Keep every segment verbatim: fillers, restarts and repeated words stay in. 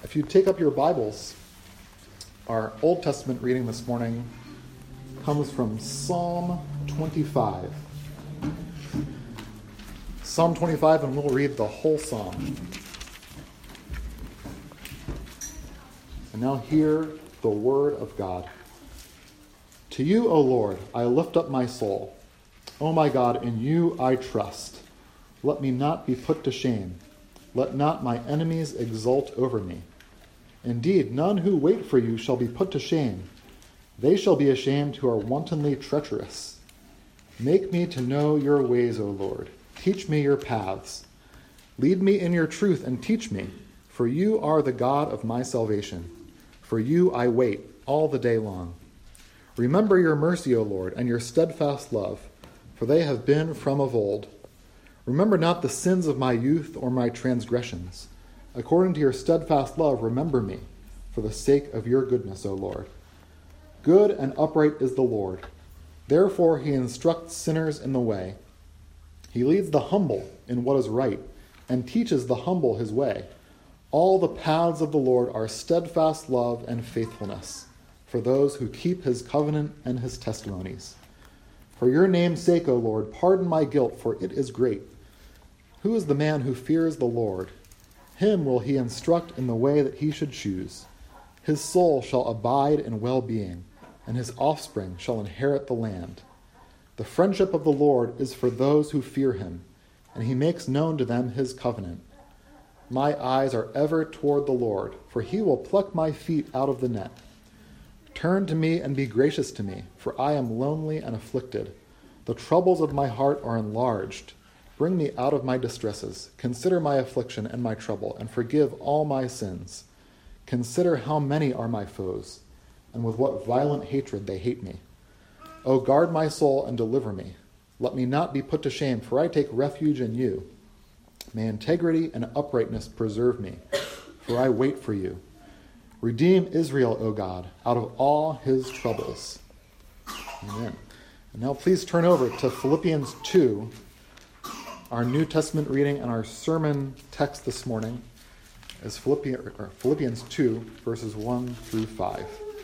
If you take up your Bibles, our Old Testament reading this morning comes from Psalm twenty-five. Psalm twenty-five, and we'll read the whole psalm. And now hear the word of God. To you, O Lord, I lift up my soul. O my God, in you I trust. Let me not be put to shame. Let not my enemies exult over me. Indeed, none who wait for you shall be put to shame. They shall be ashamed who are wantonly treacherous. Make me to know your ways, O Lord. Teach me your paths. Lead me in your truth and teach me, for you are the God of my salvation. For you I wait all the day long. Remember your mercy, O Lord, and your steadfast love, for they have been from of old. Remember not the sins of my youth or my transgressions. According to your steadfast love, remember me, for the sake of your goodness, O Lord. Good and upright is the Lord. Therefore he instructs sinners in the way. He leads the humble in what is right, and teaches the humble his way. All the paths of the Lord are steadfast love and faithfulness, for those who keep his covenant and his testimonies. For your name's sake, O Lord, pardon my guilt, for it is great. Who is the man who fears the Lord? Him will he instruct in the way that he should choose. His soul shall abide in well-being, and his offspring shall inherit the land. The friendship of the Lord is for those who fear him, and he makes known to them his covenant. My eyes are ever toward the Lord, for he will pluck my feet out of the net. Turn to me and be gracious to me, for I am lonely and afflicted. The troubles of my heart are enlarged. Bring me out of my distresses. Consider my affliction and my trouble, and forgive all my sins. Consider how many are my foes, and with what violent hatred they hate me. O guard my soul and deliver me. Let me not be put to shame, for I take refuge in you. May integrity and uprightness preserve me, for I wait for you. Redeem Israel, O God, out of all his troubles. Amen. And now please turn over to Philippians two, our New Testament reading, and our sermon text this morning is Philippians two, verses one through five.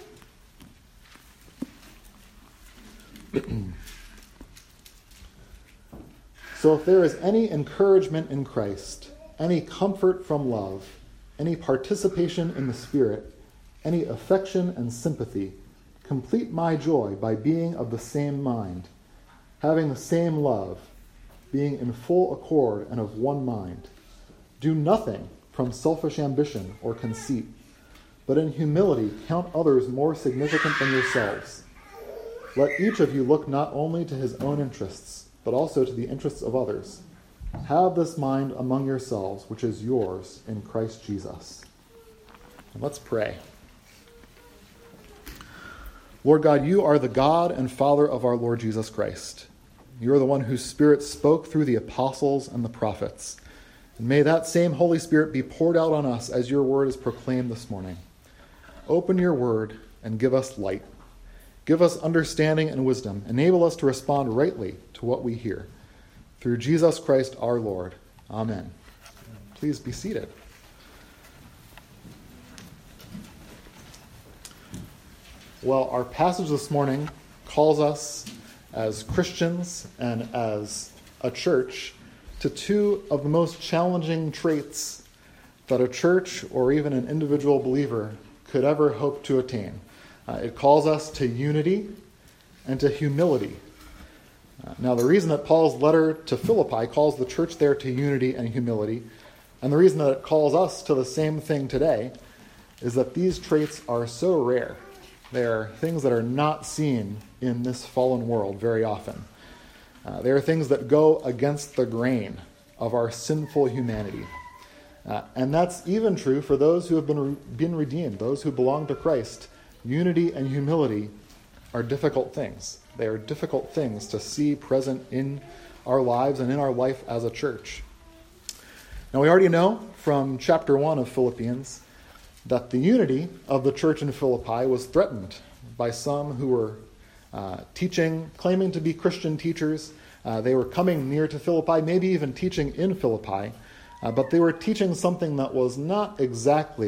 So if there is any encouragement in Christ, any comfort from love, any participation in the Spirit, any affection and sympathy, complete my joy by being of the same mind, having the same love, being in full accord and of one mind. Do nothing from selfish ambition or conceit, but in humility count others more significant than yourselves. Let each of you look not only to his own interests, but also to the interests of others. Have this mind among yourselves, which is yours in Christ Jesus. And let's pray. Lord God, you are the God and Father of our Lord Jesus Christ. You are the one whose Spirit spoke through the apostles and the prophets. And may that same Holy Spirit be poured out on us as your word is proclaimed this morning. Open your word and give us light. Give us understanding and wisdom. Enable us to respond rightly to what we hear. Through Jesus Christ our Lord. Amen. Please be seated. Well, our passage this morning calls us as Christians and as a church to two of the most challenging traits that a church or even an individual believer could ever hope to attain. Uh, it calls us to unity and to humility. Uh, now, the reason that Paul's letter to Philippi calls the church there to unity and humility, and the reason that it calls us to the same thing today, is that these traits are so rare. They are things that are not seen in this fallen world very often. Uh, they are things that go against the grain of our sinful humanity. Uh, and that's even true for those who have been, re- been redeemed, those who belong to Christ. Unity and humility are difficult things. They are difficult things to see present in our lives and in our life as a church. Now, we already know from chapter one of Philippians that the unity of the church in Philippi was threatened by some who were uh, teaching, claiming to be Christian teachers. Uh, they were coming near to Philippi, maybe even teaching in Philippi, uh, but they were teaching something that was not exactly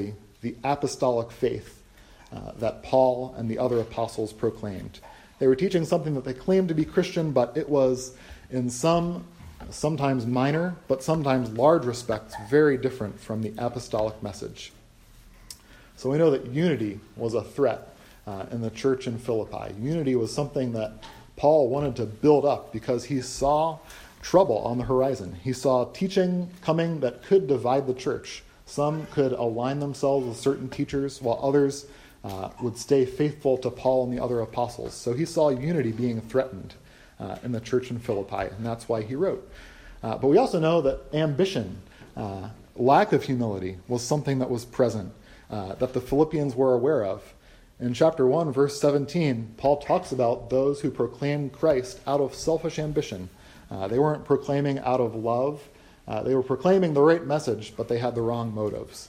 the apostolic faith uh, that Paul and the other apostles proclaimed. They were teaching something that they claimed to be Christian, but it was in some, sometimes minor, but sometimes large respects, very different from the apostolic message. So we know that unity was a threat uh, in the church in Philippi. Unity was something that Paul wanted to build up because he saw trouble on the horizon. He saw teaching coming that could divide the church. Some could align themselves with certain teachers, while others uh, would stay faithful to Paul and the other apostles. So he saw unity being threatened uh, in the church in Philippi, and that's why he wrote. Uh, but we also know that ambition, uh, lack of humility, was something that was present, uh, that the Philippians were aware of. In chapter one, verse seventeen, Paul talks about those who proclaimed Christ out of selfish ambition. Uh, they weren't proclaiming out of love. Uh, they were proclaiming the right message, but they had the wrong motives.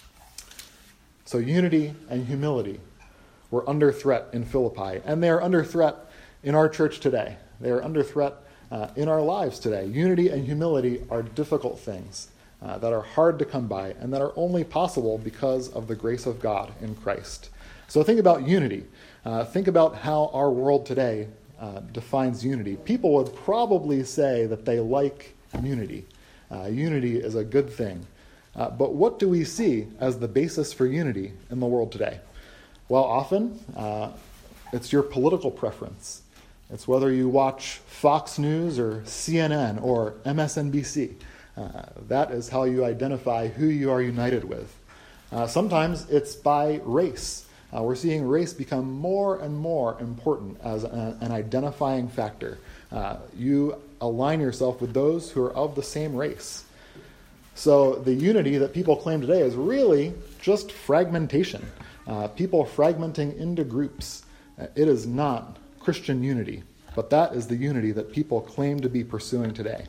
So unity and humility were under threat in Philippi, and they are under threat in our church today. They are under threat uh, in our lives today. Unity and humility are difficult things uh, that are hard to come by, and that are only possible because of the grace of God in Christ. So think about unity. Uh, think about how our world today uh, defines unity. People would probably say that they like unity. Uh, unity is a good thing. Uh, but what do we see as the basis for unity in the world today? Well, often uh, it's your political preference. It's whether you watch Fox News or C N N or M S N B C. Uh, that is how you identify who you are united with. Uh, sometimes it's by race. Uh, we're seeing race become more and more important as a, an identifying factor. Uh, you align yourself with those who are of the same race. So the unity that people claim today is really just fragmentation. Uh, people fragmenting into groups. Uh, it is not Christian unity, but that is the unity that people claim to be pursuing today.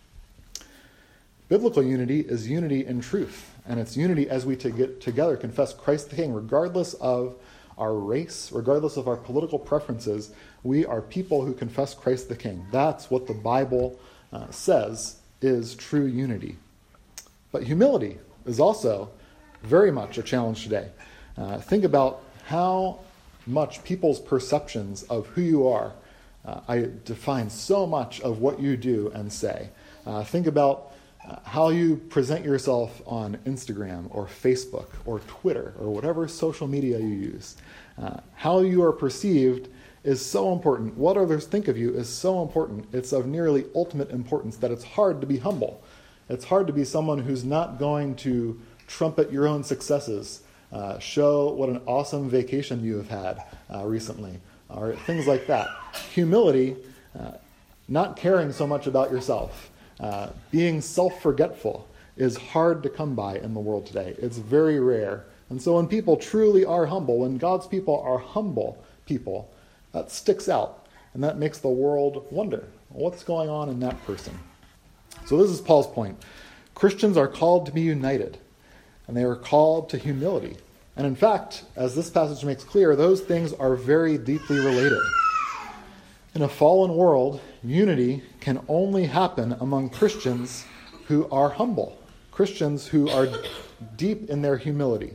Biblical unity is unity in truth, and it's unity as we to get together confess Christ the King, regardless of our race, regardless of our political preferences. We are people who confess Christ the King. That's what the Bible uh, says is true unity. But humility is also very much a challenge today. Uh, think about how much people's perceptions of who you are uh, I define so much of what you do and say. Uh, think about Uh, how you present yourself on Instagram or Facebook or Twitter or whatever social media you use. Uh, how you are perceived is so important. What others think of you is so important. It's of nearly ultimate importance that it's hard to be humble. It's hard to be someone who's not going to trumpet your own successes, uh, show what an awesome vacation you have had uh, recently, or things like that. Humility, uh, not caring so much about yourself. Uh, being self-forgetful is hard to come by in the world today. It's very rare. And so when people truly are humble, when God's people are humble people, that sticks out. And that makes the world wonder, what's going on in that person? So this is Paul's point. Christians are called to be united, and they are called to humility. And in fact, as this passage makes clear, those things are very deeply related. In a fallen world, unity can only happen among Christians who are humble, Christians who are deep in their humility.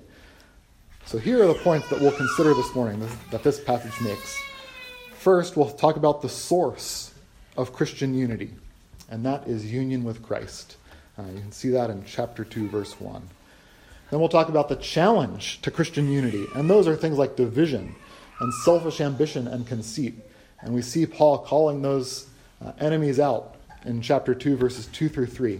So here are the points that we'll consider this morning that this passage makes. First, we'll talk about the source of Christian unity, and that is union with Christ. Uh, you can see that in chapter two, verse one. Then we'll talk about the challenge to Christian unity, and those are things like division and selfish ambition and conceit. And we see Paul calling those uh, enemies out in chapter two, verses two through three.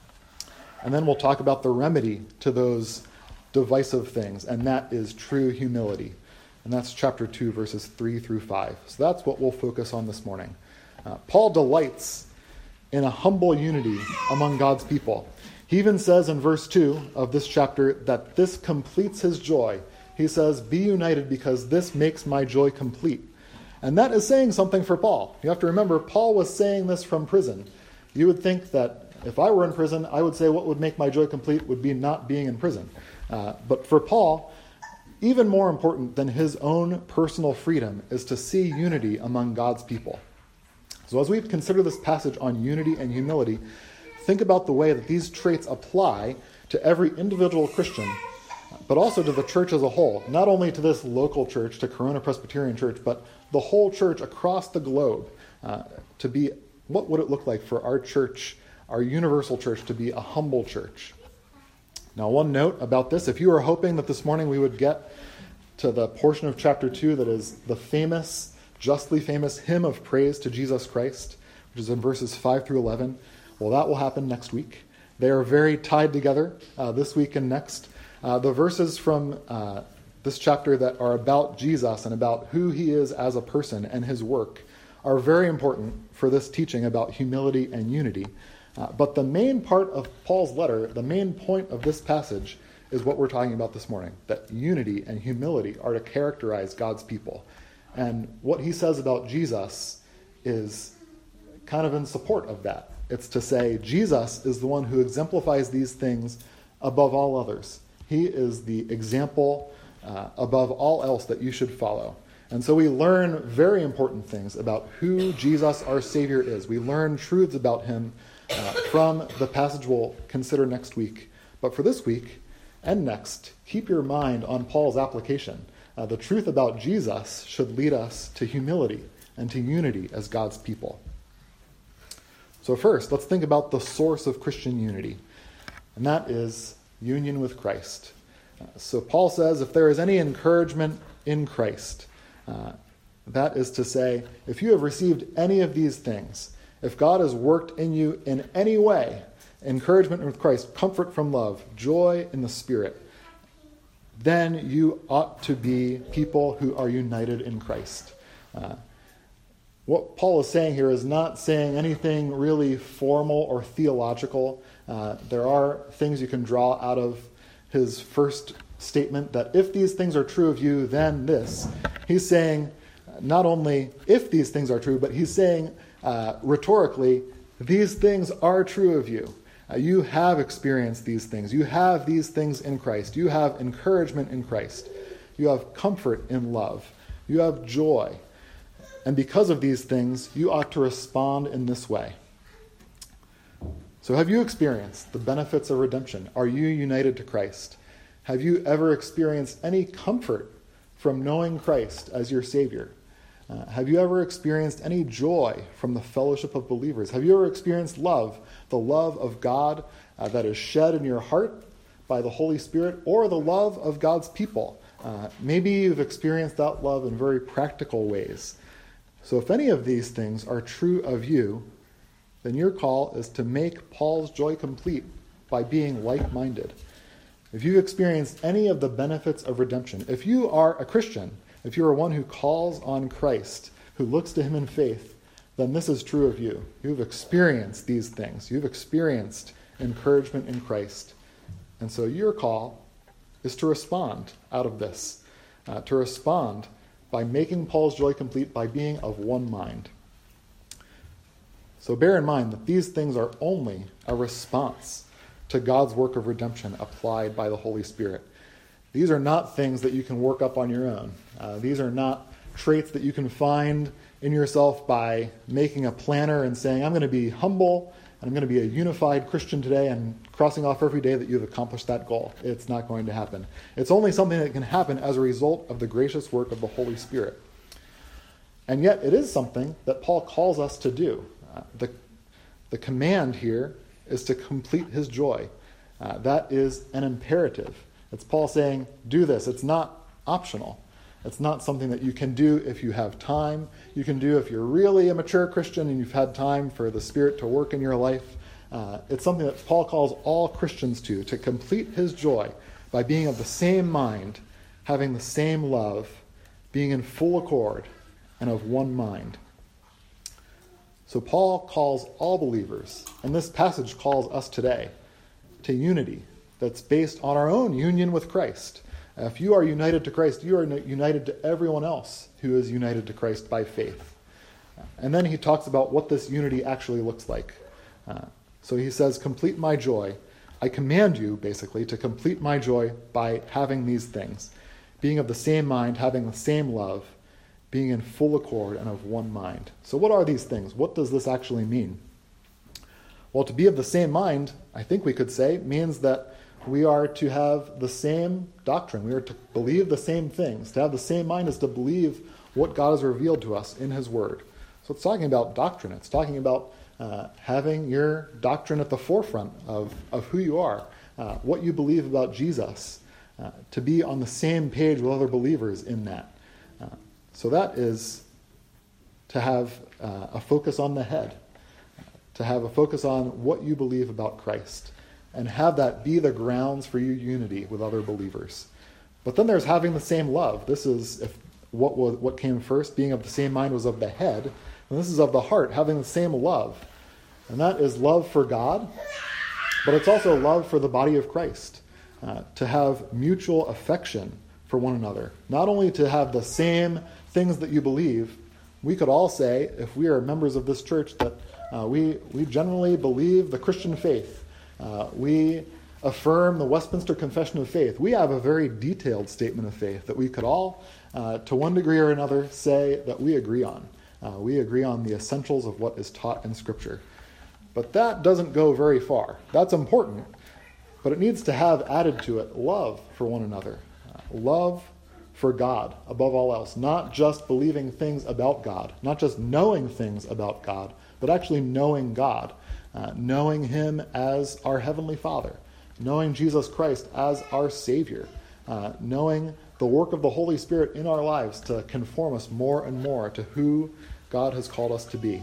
And then we'll talk about the remedy to those divisive things, and that is true humility. And that's chapter two, verses three through five. So that's what we'll focus on this morning. Uh, Paul delights in a humble unity among God's people. He even says in verse two of this chapter that this completes his joy. He says, "Be united because this makes my joy complete." And that is saying something for Paul. You have to remember, Paul was saying this from prison. You would think that if I were in prison, I would say what would make my joy complete would be not being in prison. Uh, but for Paul, even more important than his own personal freedom is to see unity among God's people. So as we consider this passage on unity and humility, think about the way that these traits apply to every individual Christian but also to the church as a whole, not only to this local church, to Corona Presbyterian Church, but the whole church across the globe, uh, to be, what would it look like for our church, our universal church, to be a humble church? Now, one note about this, if you were hoping that this morning we would get to the portion of chapter two that is the famous, justly famous hymn of praise to Jesus Christ, which is in verses five through eleven, well, that will happen next week. They are very tied together uh, this week and next. Uh, the verses from uh, this chapter that are about Jesus and about who he is as a person and his work are very important for this teaching about humility and unity. Uh, but the main part of Paul's letter, the main point of this passage, is what we're talking about this morning, that unity and humility are to characterize God's people. And what he says about Jesus is kind of in support of that. It's to say Jesus is the one who exemplifies these things above all others. He is the example uh, above all else that you should follow. And so we learn very important things about who Jesus, our Savior, is. We learn truths about him uh, from the passage we'll consider next week. But for this week and next, keep your mind on Paul's application. Uh, the truth about Jesus should lead us to humility and to unity as God's people. So first, let's think about the source of Christian unity, and that is union with Christ. Uh, so Paul says, if there is any encouragement in Christ, uh, that is to say, if you have received any of these things, if God has worked in you in any way, encouragement with Christ, comfort from love, joy in the Spirit, then you ought to be people who are united in Christ. Uh, what Paul is saying here is not saying anything really formal or theological. Uh, there are things you can draw out of his first statement that if these things are true of you, then this. He's saying not only if these things are true, but he's saying uh, rhetorically, these things are true of you. Uh, you have experienced these things. You have these things in Christ. You have encouragement in Christ. You have comfort in love. You have joy. And because of these things, you ought to respond in this way. So have you experienced the benefits of redemption? Are you united to Christ? Have you ever experienced any comfort from knowing Christ as your Savior? Uh, have you ever experienced any joy from the fellowship of believers? Have you ever experienced love, the love of God uh, that is shed in your heart by the Holy Spirit, or the love of God's people? Uh, maybe you've experienced that love in very practical ways. So if any of these things are true of you, then your call is to make Paul's joy complete by being like-minded. If you've experienced any of the benefits of redemption, if you are a Christian, if you are one who calls on Christ, who looks to him in faith, then this is true of you. You've experienced these things. You've experienced encouragement in Christ. And so your call is to respond out of this, uh, to respond by making Paul's joy complete by being of one mind. So bear in mind that these things are only a response to God's work of redemption applied by the Holy Spirit. These are not things that you can work up on your own. Uh, these are not traits that you can find in yourself by making a planner and saying, I'm going to be humble and I'm going to be a unified Christian today, and crossing off every day that you've accomplished that goal. It's not going to happen. It's only something that can happen as a result of the gracious work of the Holy Spirit. And yet it is something that Paul calls us to do. Uh, the, the command here is to complete his joy. Uh, that is an imperative. It's Paul saying, do this. It's not optional. It's not something that you can do if you have time. You can do if you're really a mature Christian and you've had time for the Spirit to work in your life. Uh, it's something that Paul calls all Christians to, to complete his joy by being of the same mind, having the same love, being in full accord, and of one mind. So Paul calls all believers, and this passage calls us today, to unity that's based on our own union with Christ. If you are united to Christ, you are united to everyone else who is united to Christ by faith. And then he talks about what this unity actually looks like. Uh, so he says, complete my joy. I command you, basically, to complete my joy by having these things. Being of the same mind, having the same love, being in full accord and of one mind. So what are these things? What does this actually mean? Well, to be of the same mind, I think we could say, means that we are to have the same doctrine. We are to believe the same things. To have the same mind is to believe what God has revealed to us in his word. So it's talking about doctrine. It's talking about uh, having your doctrine at the forefront of, of who you are, uh, what you believe about Jesus, uh, to be on the same page with other believers in that. Uh, so that is to have uh, a focus on the head, to have a focus on what you believe about Christ, and have that be the grounds for your unity with other believers. But then there's having the same love. This is if what was what came first, being of the same mind was of the head, and this is of the heart, having the same love. And that is love for God, but it's also love for the body of Christ, uh, to have mutual affection for one another. Not only to have the same things that you believe, we could all say, if we are members of this church, that uh, we, we generally believe the Christian faith. Uh, we affirm the Westminster Confession of Faith. We have a very detailed statement of faith that we could all, uh, to one degree or another, say that we agree on. Uh, we agree on the essentials of what is taught in Scripture. But that doesn't go very far. That's important, but it needs to have added to it love for one another. Uh, love for God above all else. Not just believing things about God, not just knowing things about God, but actually knowing God. Uh, knowing him as our Heavenly Father, knowing Jesus Christ as our Savior, uh, knowing the work of the Holy Spirit in our lives to conform us more and more to who God has called us to be.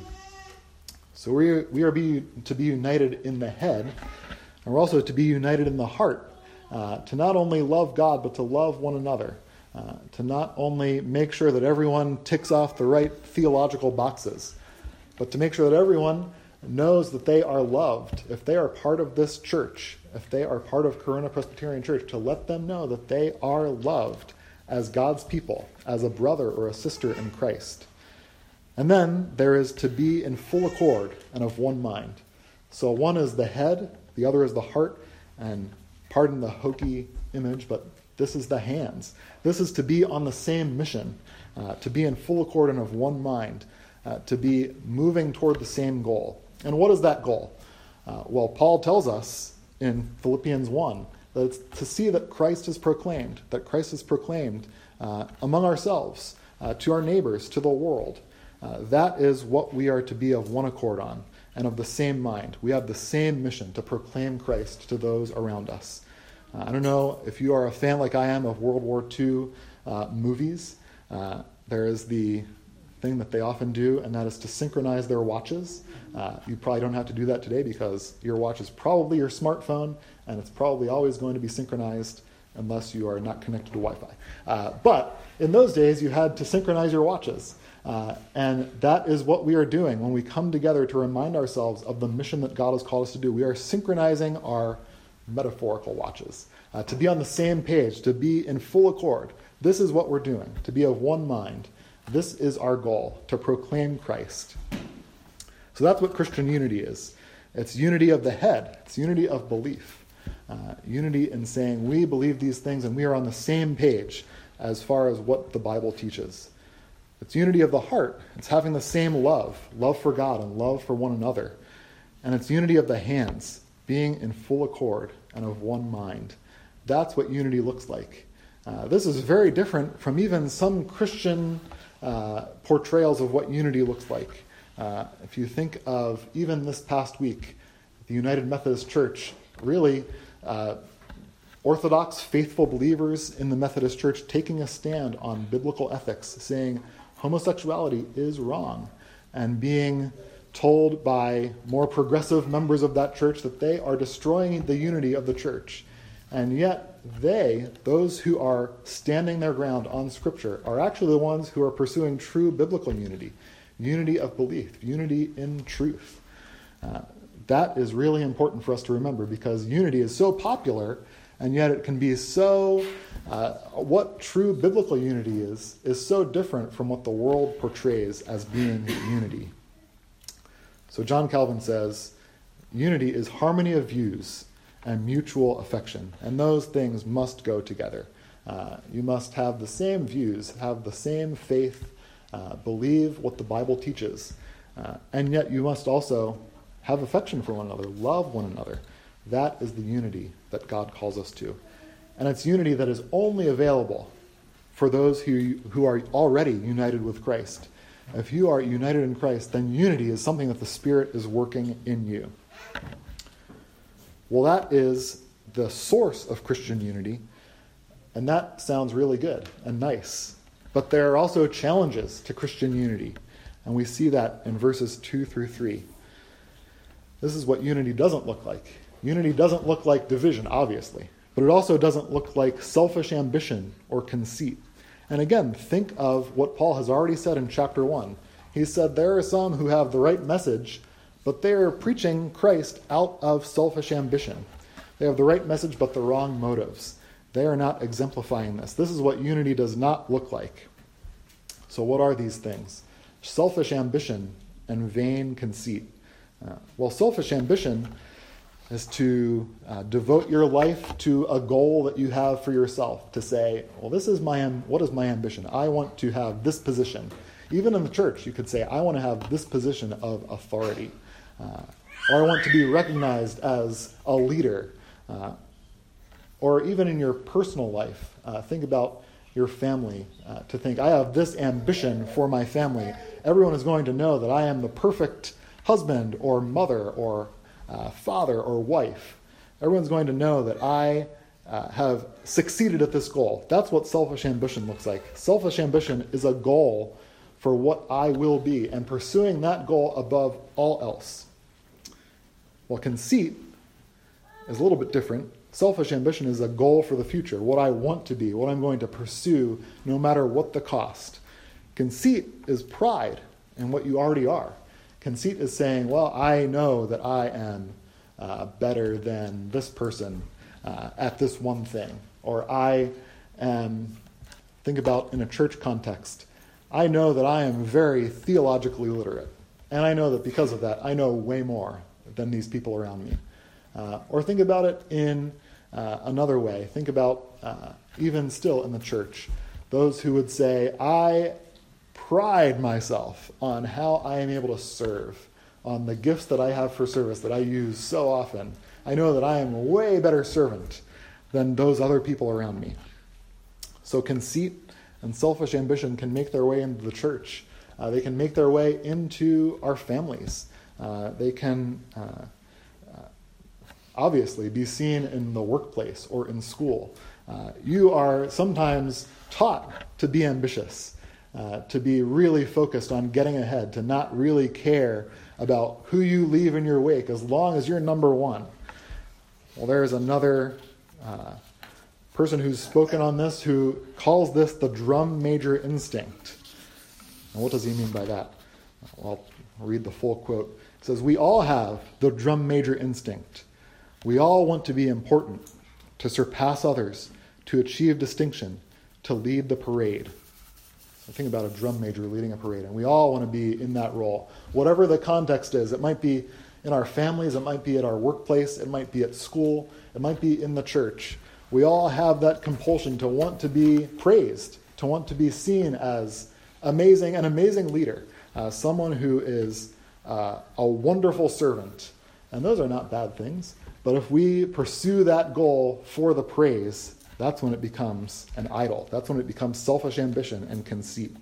So we, we are be, to be united in the head, and we're also to be united in the heart, uh, to not only love God, but to love one another, uh, to not only make sure that everyone ticks off the right theological boxes, but to make sure that everyone knows that they are loved. If they are part of this church, if they are part of Corona Presbyterian Church, to let them know that they are loved as God's people, as a brother or a sister in Christ. And then there is to be in full accord and of one mind. So one is the head, the other is the heart, and pardon the hokey image, but this is the hands. This is to be on the same mission, uh, to be in full accord and of one mind, uh, to be moving toward the same goal. And what is that goal? Uh, well, Paul tells us in Philippians one that it's to see that Christ is proclaimed, that Christ is proclaimed uh, among ourselves, uh, to our neighbors, to the world. Uh, that is what we are to be of one accord on, and of the same mind. We have the same mission to proclaim Christ to those around us. Uh, I don't know if you are a fan like I am of World War Two uh, movies. Uh, there is the thing that they often do, and that is to synchronize their watches. Uh, you probably don't have to do that today because your watch is probably your smartphone, and it's probably always going to be synchronized unless you are not connected to Wi-Fi. Uh, but in those days, you had to synchronize your watches. Uh, and that is what we are doing when we come together to remind ourselves of the mission that God has called us to do. We are synchronizing our metaphorical watches, uh, to be on the same page, to be in full accord. This is what we're doing, to be of one mind. This is our goal, to proclaim Christ. So that's what Christian unity is. It's unity of the head. It's unity of belief. Uh, unity in saying we believe these things and we are on the same page as far as what the Bible teaches. It's unity of the heart. It's having the same love, love for God and love for one another. And it's unity of the hands, being in full accord and of one mind. That's what unity looks like. Uh, this is very different from even some Christian uh, portrayals of what unity looks like. Uh, if you think of even this past week, the United Methodist Church, really uh, Orthodox, faithful believers in the Methodist Church taking a stand on biblical ethics, saying homosexuality is wrong, and being told by more progressive members of that church that they are destroying the unity of the church. And yet they, those who are standing their ground on Scripture, are actually the ones who are pursuing true biblical unity, unity of belief, unity in truth. Uh, that is really important for us to remember because unity is so popular, and yet it can be so, uh, what true biblical unity is, is so different from what the world portrays as being unity. So John Calvin says, unity is harmony of views and mutual affection, and those things must go together. Uh, you must have the same views, have the same faith, uh, believe what the Bible teaches, uh, and yet you must also have affection for one another, love one another. That is the unity that God calls us to. And it's unity that is only available for those who, who are already united with Christ. If you are united in Christ, then unity is something that the Spirit is working in you. Well, that is the source of Christian unity, and that sounds really good and nice. But there are also challenges to Christian unity, and we see that in verses two through three. This is what unity doesn't look like. Unity doesn't look like division, obviously, but it also doesn't look like selfish ambition or conceit. And again, think of what Paul has already said in chapter one. He said there are some who have the right message, but they are preaching Christ out of selfish ambition. They have the right message, but the wrong motives. They are not exemplifying this. This is what unity does not look like. So what are these things? Selfish ambition and vain conceit. Uh, well, selfish ambition is to uh, devote your life to a goal that you have for yourself, to say, well, this is my am- what is my ambition? I want to have this position. Even in the church, you could say, I want to have this position of authority. Uh, or I want to be recognized as a leader. Uh, or even in your personal life, uh, think about your family, uh, to think, I have this ambition for my family. Everyone is going to know that I am the perfect husband or mother or Uh, father or wife. Everyone's going to know that I uh, have succeeded at this goal. That's what selfish ambition looks like. Selfish ambition is a goal for what I will be, and pursuing that goal above all else. Well, conceit is a little bit different. Selfish ambition is a goal for the future, what I want to be, what I'm going to pursue, no matter what the cost. Conceit is pride in what you already are. Conceit is saying, well, I know that I am uh, better than this person uh, at this one thing. Or I am, think about in a church context, I know that I am very theologically literate. And I know that because of that, I know way more than these people around me. Uh, or think about it in uh, another way. Think about, uh, even still in the church, those who would say, I pride myself on how I am able to serve, on the gifts that I have for service that I use so often. I know that I am a way better servant than those other people around me. So conceit and selfish ambition can make their way into the church. Uh, they can make their way into our families. Uh, they can uh, uh, obviously be seen in the workplace or in school. Uh, you are sometimes taught to be ambitious. Uh, to be really focused on getting ahead, to not really care about who you leave in your wake as long as you're number one. Well, there is another uh, person who's spoken on this who calls this the drum major instinct. And what does he mean by that? Well, I'll read the full quote. It says, we all have the drum major instinct. We all want to be important, to surpass others, to achieve distinction, to lead the parade. Think about a drum major leading a parade, and we all want to be in that role. Whatever the context is, it might be in our families, it might be at our workplace, it might be at school, it might be in the church. We all have that compulsion to want to be praised, to want to be seen as amazing, an amazing leader, uh, someone who is uh, a wonderful servant. And those are not bad things, but if we pursue that goal for the praise, that's when it becomes an idol. That's when it becomes selfish ambition and conceit.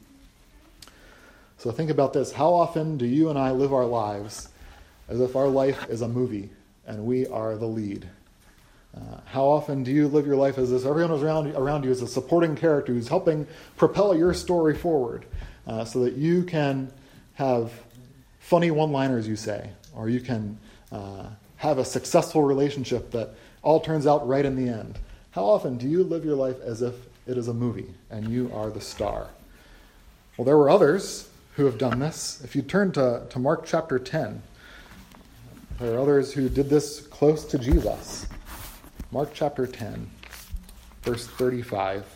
So think about this. How often do you and I live our lives as if our life is a movie and we are the lead? Uh, how often do you live your life as if everyone around, around you is a supporting character who's helping propel your story forward uh, so that you can have funny one-liners, you say, or you can uh, have a successful relationship that all turns out right in the end? How often do you live your life as if it is a movie and you are the star? Well, there were others who have done this. If you turn to, to Mark chapter ten, there are others who did this close to Jesus. Mark chapter ten, verse thirty-five.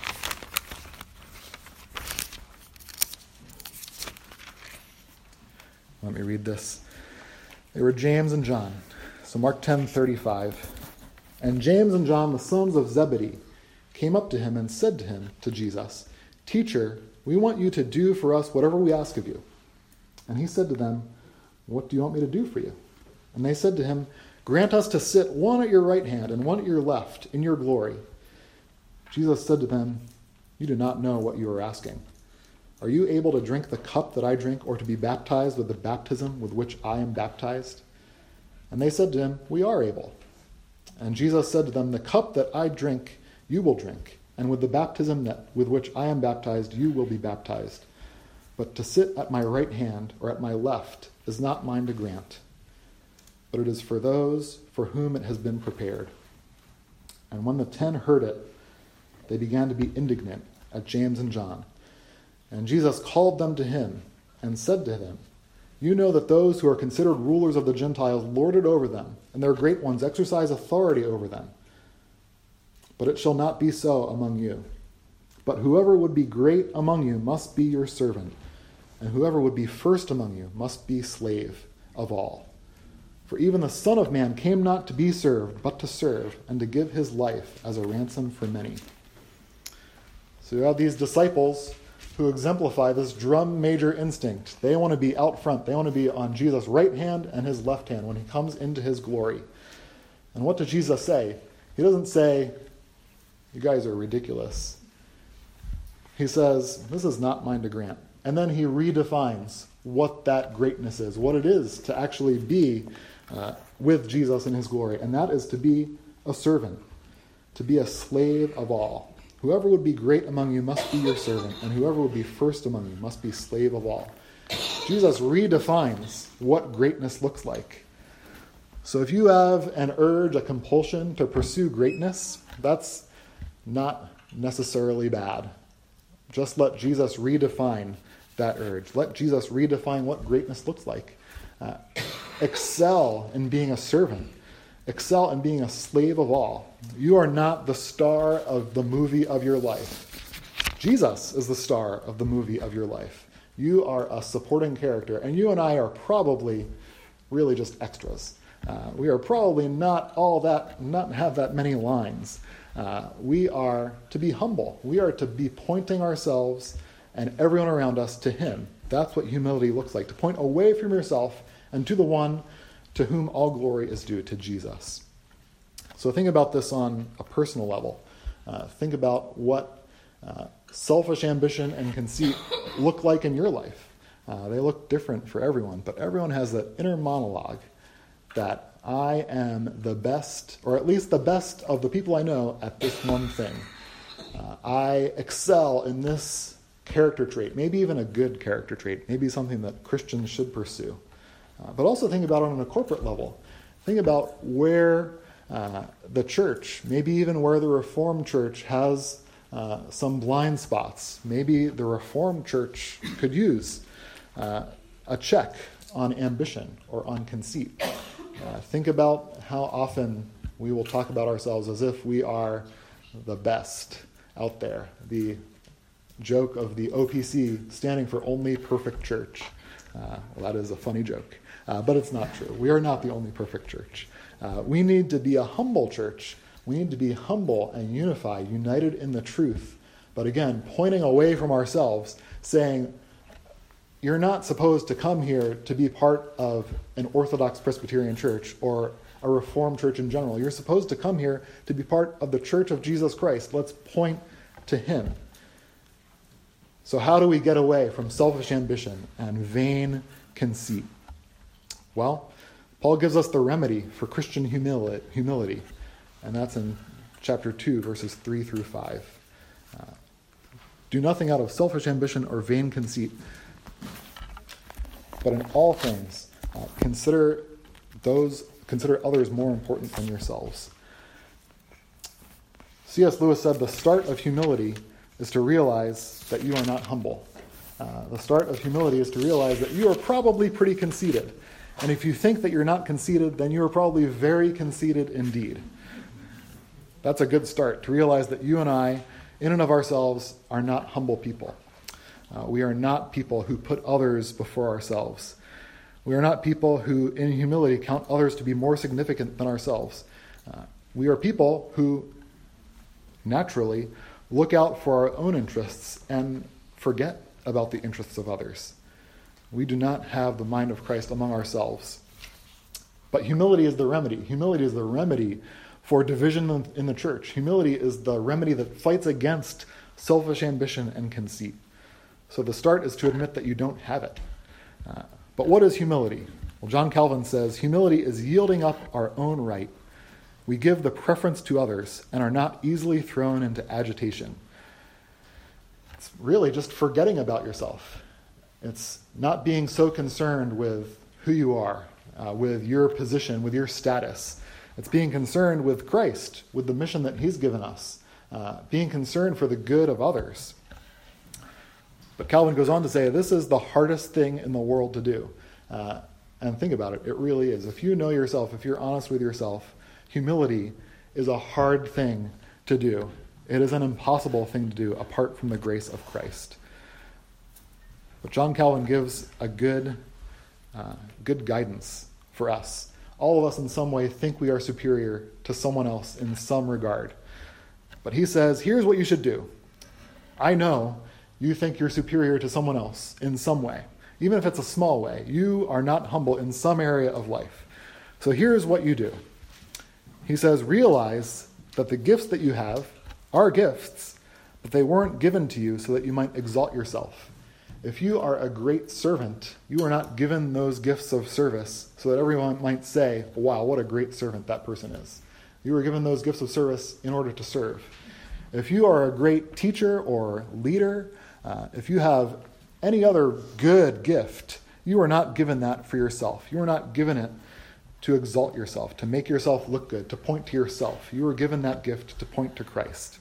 Let me read this. They were James and John. So Mark ten, thirty-five. And James and John, the sons of Zebedee, came up to him and said to him, to Jesus, Teacher, we want you to do for us whatever we ask of you. And he said to them, What do you want me to do for you? And they said to him, Grant us to sit one at your right hand and one at your left in your glory." Jesus said to them, "You do not know what you are asking. Are you able to drink the cup that I drink, or to be baptized with the baptism with which I am baptized?" And they said to him, "We are able." And Jesus said to them, "The cup that I drink, you will drink, and with the baptism that, with which I am baptized, you will be baptized. But to sit at my right hand or at my left is not mine to grant, but it is for those for whom it has been prepared." And when the ten heard it, they began to be indignant at James and John. And Jesus called them to him and said to them, "You know that those who are considered rulers of the Gentiles lord it over them, and their great ones exercise authority over them. But it shall not be so among you. But whoever would be great among you must be your servant, and whoever would be first among you must be slave of all. For even the Son of Man came not to be served, but to serve, and to give his life as a ransom for many." So you have these disciples who exemplify this drum major instinct. They want to be out front. They want to be on Jesus' right hand and his left hand when he comes into his glory. And what does Jesus say? He doesn't say, "You guys are ridiculous." He says, "This is not mine to grant." And then he redefines what that greatness is, what it is to actually be uh, with Jesus in his glory. And that is to be a servant, to be a slave of all. Whoever would be great among you must be your servant, and whoever would be first among you must be slave of all. Jesus redefines what greatness looks like. So if you have an urge, a compulsion to pursue greatness, that's not necessarily bad. Just let Jesus redefine that urge. Let Jesus redefine what greatness looks like. Uh, excel in being a servant. Excel in being a slave of all. You are not the star of the movie of your life. Jesus is the star of the movie of your life. You are a supporting character, and you and I are probably really just extras. Uh, we are probably not all that, not have that many lines. Uh, we are to be humble. We are to be pointing ourselves and everyone around us to him. That's what humility looks like, to point away from yourself and to the one to whom all glory is due, to Jesus. So think about this on a personal level. Uh, think about what uh, selfish ambition and conceit look like in your life. Uh, they look different for everyone, but everyone has that inner monologue that I am the best, or at least the best of the people I know at this one thing. Uh, I excel in this character trait, maybe even a good character trait, maybe something that Christians should pursue. Uh, but also think about it on a corporate level. Think about where uh, the church, maybe even where the Reformed Church has uh, some blind spots. Maybe the Reformed Church could use uh, a check on ambition or on conceit. Uh, think about how often we will talk about ourselves as if we are the best out there. The joke of the O P C standing for Only Perfect Church. Uh, well, that is a funny joke, uh, but it's not true. We are not the only perfect church. Uh, we need to be a humble church. We need to be humble and unified, united in the truth. But again, pointing away from ourselves, saying, you're not supposed to come here to be part of an Orthodox Presbyterian church or a Reformed church in general. You're supposed to come here to be part of the Church of Jesus Christ. Let's point to him. So how do we get away from selfish ambition and vain conceit? Well, Paul gives us the remedy for Christian humili- humility, and that's in chapter two, verses three through five. Uh, do nothing out of selfish ambition or vain conceit, but in all things, uh, consider those consider others more important than yourselves. C S Lewis said, the start of humility is to realize that you are not humble. Uh, the start of humility is to realize that you are probably pretty conceited. And if you think that you're not conceited, then you are probably very conceited indeed. That's a good start, to realize that you and I, in and of ourselves, are not humble people. Uh, we are not people who put others before ourselves. We are not people who, in humility, count others to be more significant than ourselves. Uh, we are people who, naturally, look out for our own interests and forget about the interests of others. We do not have the mind of Christ among ourselves. But humility is the remedy. Humility is the remedy for division in the church. Humility is the remedy that fights against selfish ambition and conceit. So the start is to admit that you don't have it. Uh, but what is humility? Well, John Calvin says, humility is yielding up our own right. We give the preference to others and are not easily thrown into agitation. It's really just forgetting about yourself. It's not being so concerned with who you are, uh, with your position, with your status. It's being concerned with Christ, with the mission that he's given us, uh, being concerned for the good of others. But Calvin goes on to say, this is the hardest thing in the world to do. Uh, and think about it, it really is. If you know yourself, if you're honest with yourself, humility is a hard thing to do. It is an impossible thing to do apart from the grace of Christ. But John Calvin gives a good, uh, good guidance for us. All of us in some way think we are superior to someone else in some regard. But he says, here's what you should do. I know you think you're superior to someone else in some way. Even if it's a small way, you are not humble in some area of life. So here's what you do. He says, realize that the gifts that you have are gifts, but they weren't given to you so that you might exalt yourself. If you are a great servant, you are not given those gifts of service so that everyone might say, wow, what a great servant that person is. You were given those gifts of service in order to serve. If you are a great teacher or leader, uh, if you have any other good gift, you are not given that for yourself. You are not given it to exalt yourself, to make yourself look good, to point to yourself. You are given that gift to point to Christ.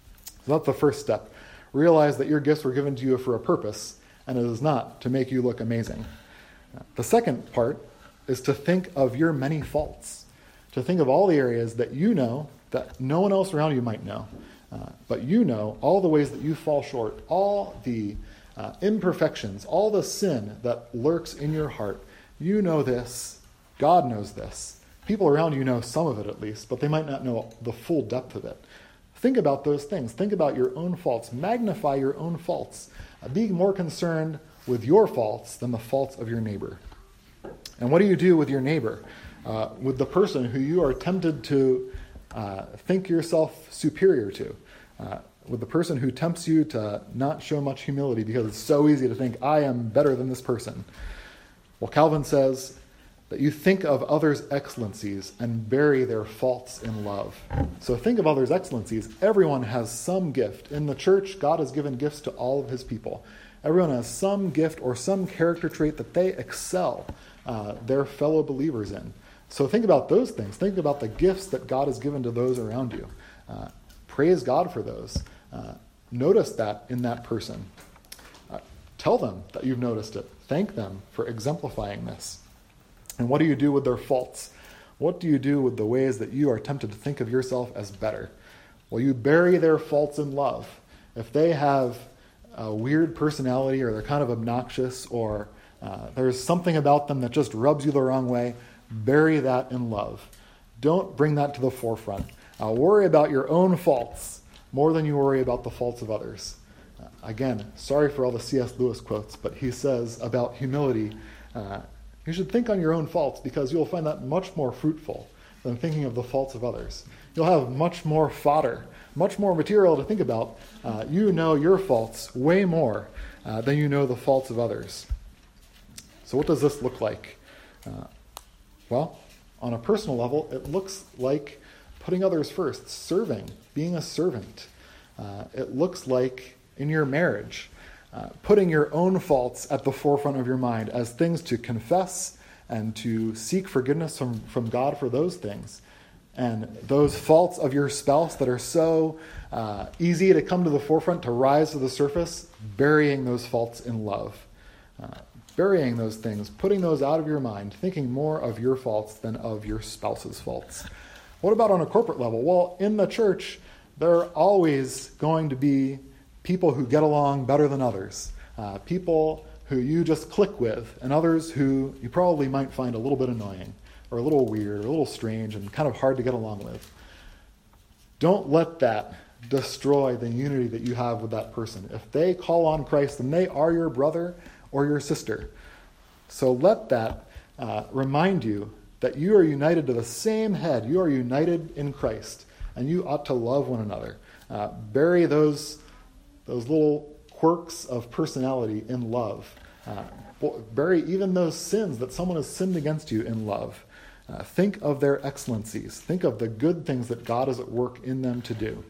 So that's the first step. Realize that your gifts were given to you for a purpose, and it is not to make you look amazing. The second part is to think of your many faults, to think of all the areas that you know that no one else around you might know, uh, but you know all the ways that you fall short, all the uh, imperfections, all the sin that lurks in your heart. You know this. God knows this. People around you know some of it at least, but they might not know the full depth of it. Think about those things. Think about your own faults. Magnify your own faults. Uh, be more concerned with your faults than the faults of your neighbor. And what do you do with your neighbor? Uh, with the person who you are tempted to uh, think yourself superior to. Uh, with the person who tempts you to not show much humility because it's so easy to think, I am better than this person. Well, Calvin says that you think of others' excellencies and bury their faults in love. So think of others' excellencies. Everyone has some gift. In the church, God has given gifts to all of his people. Everyone has some gift or some character trait that they excel uh, their fellow believers in. So think about those things. Think about the gifts that God has given to those around you. Uh, praise God for those. Uh, notice that in that person. Uh, tell them that you've noticed it. Thank them for exemplifying this. And what do you do with their faults? What do you do with the ways that you are tempted to think of yourself as better? Well, you bury their faults in love. If they have a weird personality or they're kind of obnoxious or uh, there's something about them that just rubs you the wrong way, bury that in love. Don't bring that to the forefront. Uh, worry about your own faults more than you worry about the faults of others. Uh, again, sorry for all the C S Lewis quotes, but he says about humility, uh, you should think on your own faults because you'll find that much more fruitful than thinking of the faults of others. You'll have much more fodder, much more material to think about. Uh, you know your faults way more uh, than you know the faults of others. So what does this look like? Uh, well, on a personal level, it looks like putting others first, serving, being a servant. Uh, it looks like in your marriage, Uh, putting your own faults at the forefront of your mind as things to confess and to seek forgiveness from, from God for those things. And those faults of your spouse that are so uh, easy to come to the forefront, to rise to the surface, burying those faults in love. Uh, burying those things, putting those out of your mind, thinking more of your faults than of your spouse's faults. What about on a corporate level? Well, in the church, there are always going to be people who get along better than others, uh, people who you just click with, and others who you probably might find a little bit annoying, or a little weird, or a little strange, and kind of hard to get along with. Don't let that destroy the unity that you have with that person. If they call on Christ, then they are your brother or your sister. So let that uh, remind you that you are united to the same head. You are united in Christ, and you ought to love one another. Uh, bury those, those little quirks of personality in love. Uh, bury even those sins that someone has sinned against you in love. Uh, think of their excellencies. Think of the good things that God is at work in them to do.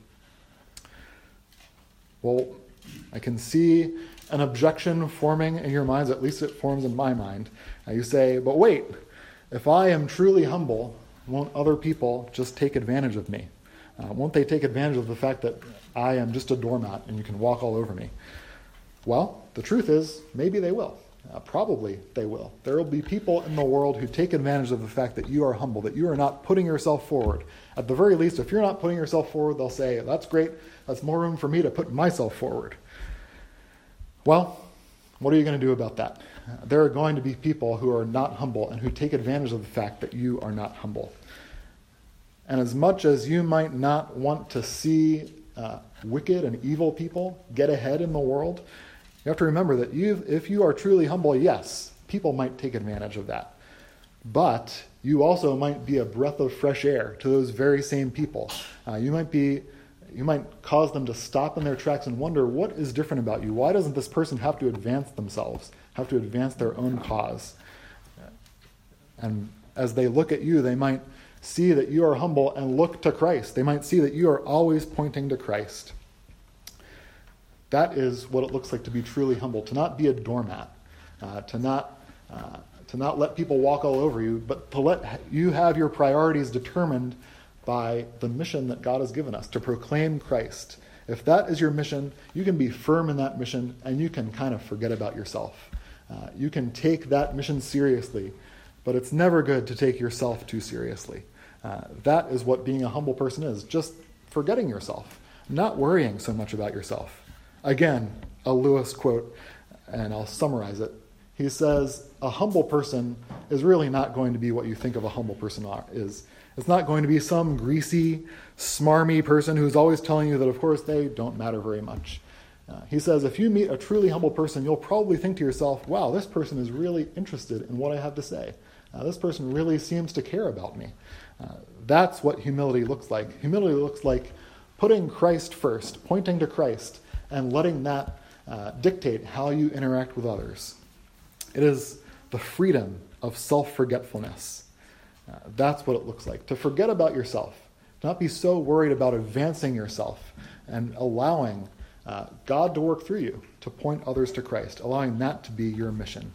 Well, I can see an objection forming in your minds, at least it forms in my mind. Uh, you say, but wait, if I am truly humble, won't other people just take advantage of me? Uh, won't they take advantage of the fact that I am just a doormat and you can walk all over me? Well, the truth is, maybe they will. Uh, probably they will. There will be people in the world who take advantage of the fact that you are humble, that you are not putting yourself forward. At the very least, if you're not putting yourself forward, they'll say, that's great, that's more room for me to put myself forward. Well, what are you going to do about that? Uh, there are going to be people who are not humble and who take advantage of the fact that you are not humble. And as much as you might not want to see uh, wicked and evil people get ahead in the world, you have to remember that you, if you are truly humble, yes, people might take advantage of that. But you also might be a breath of fresh air to those very same people. Uh, you might be, you might cause them to stop in their tracks and wonder, what is different about you? Why doesn't this person have to advance themselves, have to advance their own cause? And as they look at you, they might see that you are humble and look to Christ. They might see that you are always pointing to Christ. That is what it looks like to be truly humble, to not be a doormat, uh, to not uh, to not let people walk all over you, but to let you have your priorities determined by the mission that God has given us, to proclaim Christ. If that is your mission, you can be firm in that mission, and you can kind of forget about yourself. Uh, you can take that mission seriously, but it's never good to take yourself too seriously. Uh, that is what being a humble person is, just forgetting yourself, not worrying so much about yourself. Again, a Lewis quote, and I'll summarize it. He says, a humble person is really not going to be what you think of a humble person is. It's not going to be some greasy, smarmy person who's always telling you that, of course, they don't matter very much. Uh, he says, if you meet a truly humble person, you'll probably think to yourself, wow, this person is really interested in what I have to say. Uh, this person really seems to care about me. Uh, that's what humility looks like. Humility looks like putting Christ first, pointing to Christ, and letting that uh, dictate how you interact with others. It is the freedom of self-forgetfulness. Uh, that's what it looks like. To forget about yourself, not be so worried about advancing yourself and allowing uh, God to work through you to point others to Christ, allowing that to be your mission.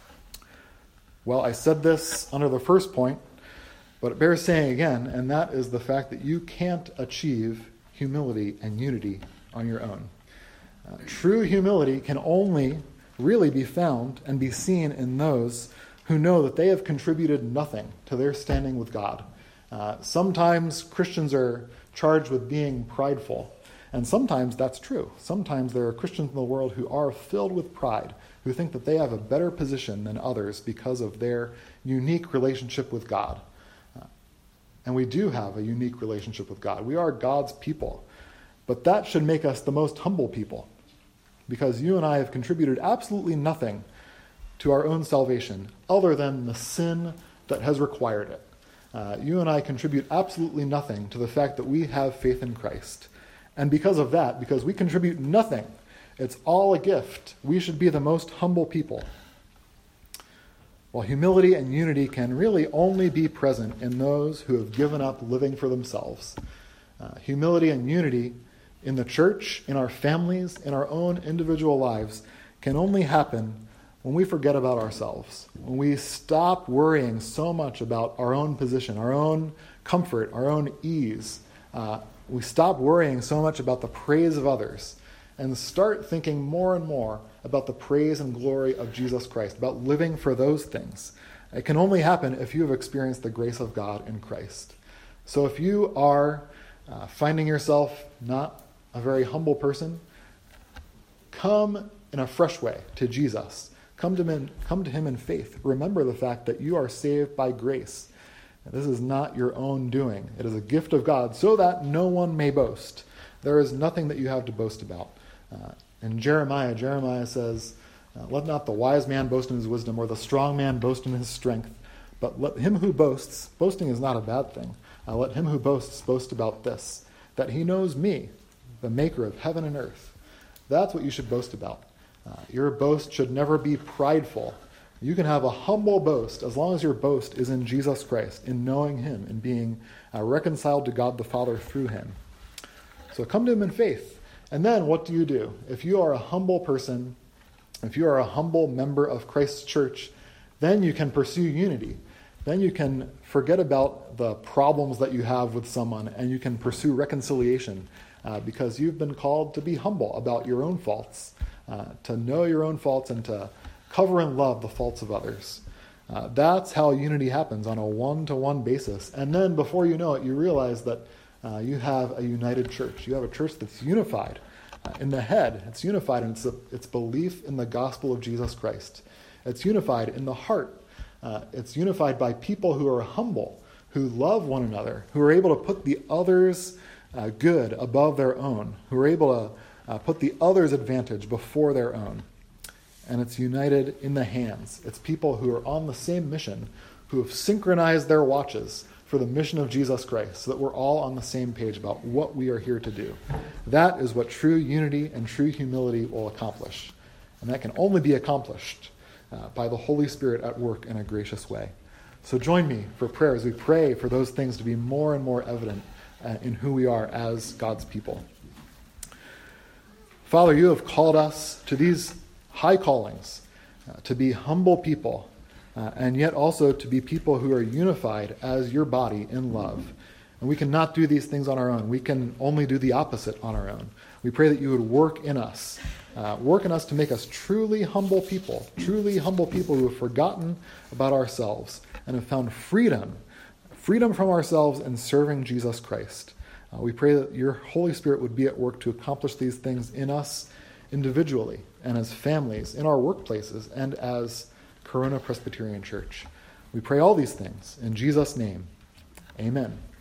Well, I said this under the first point, but it bears saying again, and that is the fact that you can't achieve humility and unity on your own. Uh, true humility can only really be found and be seen in those who know that they have contributed nothing to their standing with God. Uh, sometimes Christians are charged with being prideful, and sometimes that's true. Sometimes there are Christians in the world who are filled with pride, who think that they have a better position than others because of their unique relationship with God. Uh, and we do have a unique relationship with God. We are God's people. But that should make us the most humble people, because you and I have contributed absolutely nothing to our own salvation other than the sin that has required it. Uh, you and I contribute absolutely nothing to the fact that we have faith in Christ. And because of that, because we contribute nothing, it's all a gift, we should be the most humble people. Well, humility and unity can really only be present in those who have given up living for themselves. Uh, humility and unity in the church, in our families, in our own individual lives, can only happen when we forget about ourselves, when we stop worrying so much about our own position, our own comfort, our own ease. Uh, we stop worrying so much about the praise of others and start thinking more and more about the praise and glory of Jesus Christ, about living for those things. It can only happen if you have experienced the grace of God in Christ. So if you are uh, finding yourself not a very humble person, come in a fresh way to Jesus. Come to him, come to him in faith. Remember the fact that you are saved by grace. This is not your own doing. It is a gift of God so that no one may boast. There is nothing that you have to boast about. Uh, in Jeremiah, Jeremiah says, uh, let not the wise man boast in his wisdom or the strong man boast in his strength, But let him who boasts, boasting is not a bad thing. Uh, let him who boasts boast about this, that he knows me, the maker of heaven and earth. That's what you should boast about. Uh, your boast should never be prideful. You can have a humble boast as long as your boast is in Jesus Christ, in knowing him, in being uh, reconciled to God the Father through him. So come to him in faith. And then what do you do? If you are a humble person, if you are a humble member of Christ's church, then you can pursue unity. Then you can forget about the problems that you have with someone, and you can pursue reconciliation uh, because you've been called to be humble about your own faults, uh, to know your own faults and to cover and love the faults of others. Uh, that's how unity happens, on a one-to-one basis. And then before you know it, you realize that uh, you have a united church. You have a church that's unified uh, in the head. It's unified in its, its belief in the gospel of Jesus Christ. It's unified in the heart. Uh, it's unified by people who are humble, who love one another, who are able to put the other's uh, good above their own, who are able to uh, put the other's advantage before their own. And it's united in the hands. It's people who are on the same mission, who have synchronized their watches for the mission of Jesus Christ, so that we're all on the same page about what we are here to do. That is what true unity and true humility will accomplish. And that can only be accomplished Uh, by the Holy Spirit at work in a gracious way. So join me for prayer as we pray for those things to be more and more evident uh, in who we are as God's people. Father, you have called us to these high callings, uh, to be humble people, uh, and yet also to be people who are unified as your body in love. And we cannot do these things on our own. We can only do the opposite on our own. We pray that you would work in us, uh, work in us to make us truly humble people, truly humble people who have forgotten about ourselves and have found freedom, freedom from ourselves in serving Jesus Christ. Uh, we pray that your Holy Spirit would be at work to accomplish these things in us individually and as families, in our workplaces, and as Corona Presbyterian Church. We pray all these things in Jesus' name. Amen.